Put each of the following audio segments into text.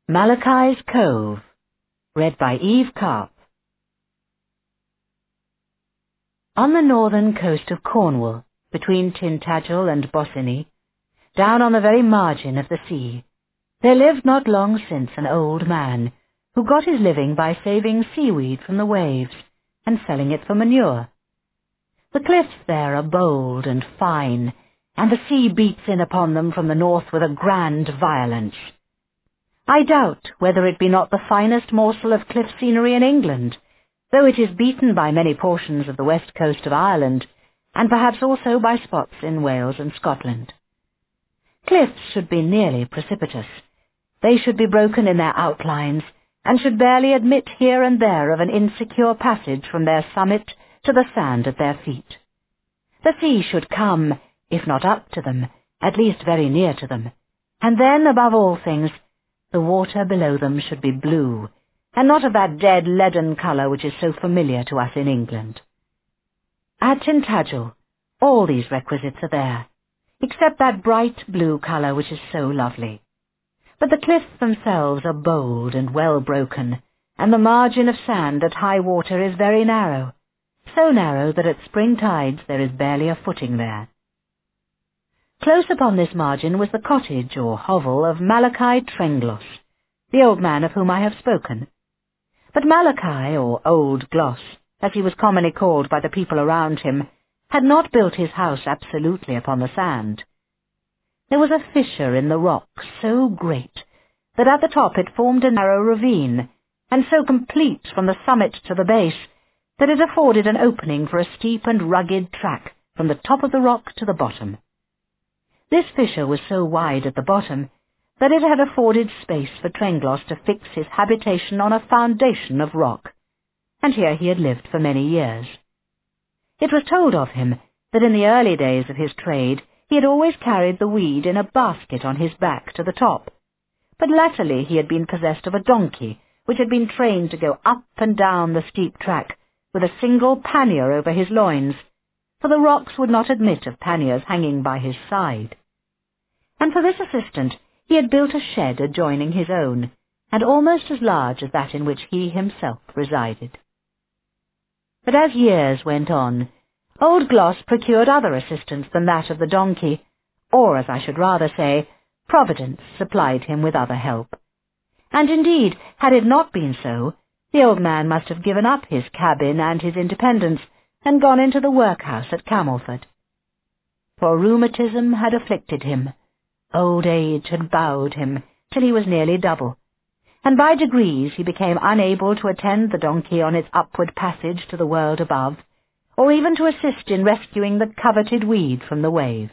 Malachi's Cove, read by Eve Karp. On the northern coast of Cornwall, between Tintagel and Bossiney, down on the very margin of the sea, there lived not long since an old man who got his living by saving seaweed from the waves and selling it for manure. The cliffs there are bold and fine, and the sea beats in upon them from the north with a grand violence. I doubt whether it be not the finest morsel of cliff scenery in England, though it is beaten by many portions of the west coast of Ireland, and perhaps also by spots in Wales and Scotland. Cliffs should be nearly precipitous. They should be broken in their outlines, and should barely admit here and there of an insecure passage from their summit to the sand at their feet. The sea should come, if not up to them, at least very near to them, and then, above all things, the water below them should be blue, and not of that dead leaden colour which is so familiar to us in England. At Tintagel, all these requisites are there, except that bright blue colour which is so lovely. But the cliffs themselves are bold and well broken, and the margin of sand at high water is very narrow, so narrow that at spring tides there is barely a footing there. Close upon this margin was the cottage or hovel of Malachi Trengloss, the old man of whom I have spoken. But Malachi, or Old Gloss, as he was commonly called by the people around him, had not built his house absolutely upon the sand. There was a fissure in the rock so great that at the top it formed a narrow ravine, and so complete from the summit to the base that it afforded an opening for a steep and rugged track from the top of the rock to the bottom. This fissure was so wide at the bottom that it had afforded space for Trengloss to fix his habitation on a foundation of rock, and here he had lived for many years. It was told of him that in the early days of his trade he had always carried the weed in a basket on his back to the top, but latterly he had been possessed of a donkey which had been trained to go up and down the steep track with a single pannier over his loins, for the rocks would not admit of panniers hanging by his side. And for this assistant he had built a shed adjoining his own, and almost as large as that in which he himself resided. But as years went on, Old Gloss procured other assistance than that of the donkey, or, as I should rather say, Providence supplied him with other help. And indeed, had it not been so, the old man must have given up his cabin and his independence, and gone into the workhouse at Camelford. For rheumatism had afflicted him, old age had bowed him till he was nearly double, and by degrees he became unable to attend the donkey on its upward passage to the world above, or even to assist in rescuing the coveted weed from the waves.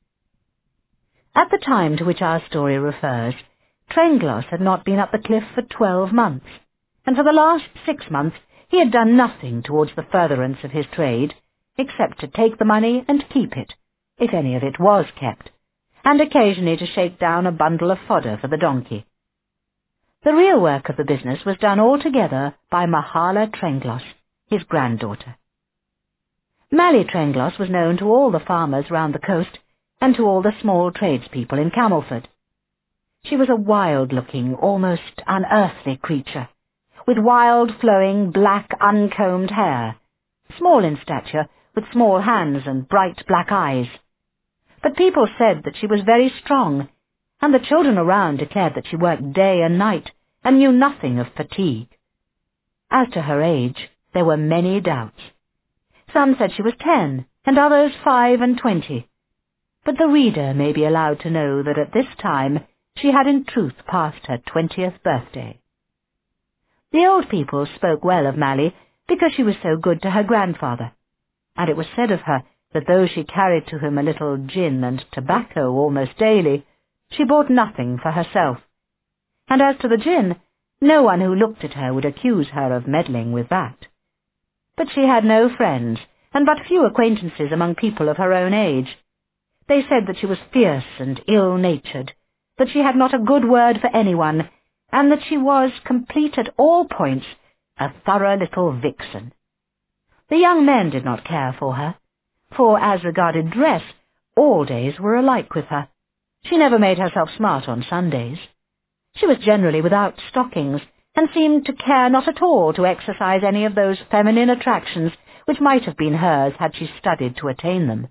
At the time to which our story refers, Trengloss had not been up the cliff for 12 months, and for the last 6 months he had done nothing towards the furtherance of his trade, except to take the money and keep it, if any of it was kept, and occasionally to shake down a bundle of fodder for the donkey. The real work of the business was done altogether by Mahala Trengloss, his granddaughter. Mally Trengloss was known to all the farmers round the coast, and to all the small tradespeople in Camelford. She was a wild-looking, almost unearthly creature, with wild, flowing, black, uncombed hair, small in stature, with small hands and bright black eyes. But people said that she was very strong, and the children around declared that she worked day and night, and knew nothing of fatigue. As to her age, there were many doubts. Some said she was 10, and others 5 and 20. But the reader may be allowed to know that at this time she had in truth passed her 20th birthday. The old people spoke well of Mally because she was so good to her grandfather, and it was said of her that though she carried to him a little gin and tobacco almost daily, she bought nothing for herself. And as to the gin, no one who looked at her would accuse her of meddling with that. But she had no friends, and but few acquaintances among people of her own age. They said that she was fierce and ill-natured, that she had not a good word for anyone, and that she was, complete at all points, a thorough little vixen. The young men did not care for her, for as regarded dress, all days were alike with her. She never made herself smart on Sundays. She was generally without stockings, and seemed to care not at all to exercise any of those feminine attractions which might have been hers had she studied to attain them.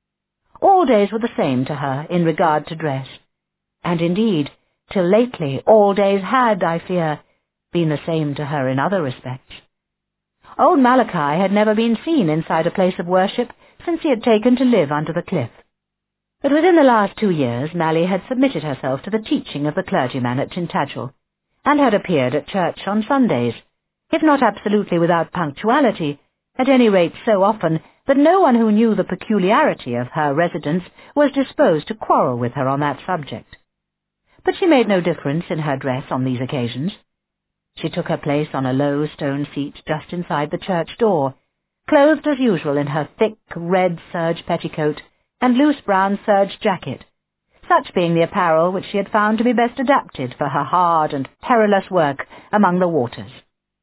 All days were the same to her in regard to dress, and indeed, till lately, all days had, I fear, been the same to her in other respects. Old Malachi had never been seen inside a place of worship since he had taken to live under the cliff. But within the last 2 years, Mally had submitted herself to the teaching of the clergyman at Tintagel, and had appeared at church on Sundays, if not absolutely without punctuality, at any rate so often that no one who knew the peculiarity of her residence was disposed to quarrel with her on that subject. But she made no difference in her dress on these occasions. She took her place on a low stone seat just inside the church door, clothed as usual in her thick red serge petticoat and loose brown serge jacket, such being the apparel which she had found to be best adapted for her hard and perilous work among the waters.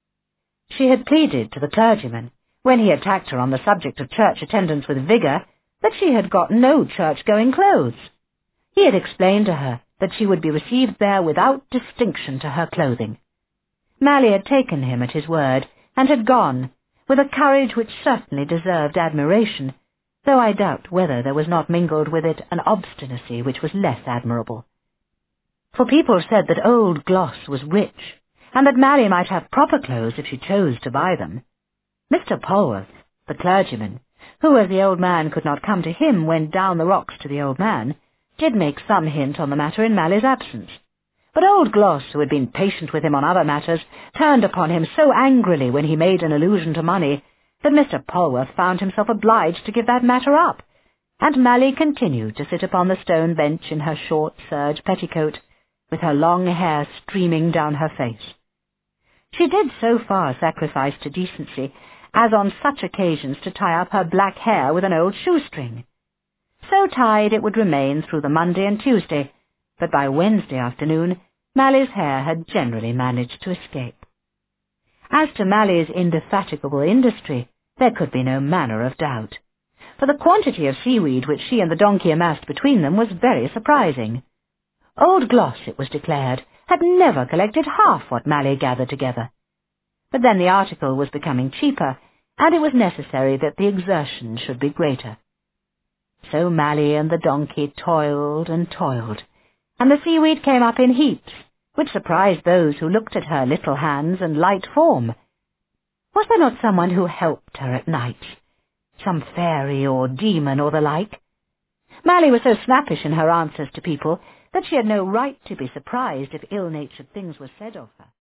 She had pleaded to the clergyman, when he attacked her on the subject of church attendance with vigour, that she had got no church-going clothes. He had explained to her that she would be received there without distinction to her clothing. Mally had taken him at his word, and had gone, with a courage which certainly deserved admiration, though I doubt whether there was not mingled with it an obstinacy which was less admirable. For people said that old Gloss was rich, and that Mally might have proper clothes if she chose to buy them. Mr. Polwarth, the clergyman, who, as the old man could not come to him, went down the rocks to the old man, did make some hint on the matter in Mally's absence. But old Gloss, who had been patient with him on other matters, turned upon him so angrily when he made an allusion to money that Mr. Polwarth found himself obliged to give that matter up, and Mally continued to sit upon the stone bench in her short serge petticoat, with her long hair streaming down her face. She did so far sacrifice to decency as on such occasions to tie up her black hair with an old shoestring. So tied it would remain through the Monday and Tuesday, but by Wednesday afternoon Mally's hair had generally managed to escape. As to Mally's indefatigable industry, there could be no manner of doubt, for the quantity of seaweed which she and the donkey amassed between them was very surprising. Old Gloss, it was declared, had never collected half what Mally gathered together. But then the article was becoming cheaper, and it was necessary that the exertion should be greater. So Mally and the donkey toiled and toiled, and the seaweed came up in heaps, which surprised those who looked at her little hands and light form. Was there not someone who helped her at night? Some fairy or demon or the like? Mally was so snappish in her answers to people that she had no right to be surprised if ill-natured things were said of her.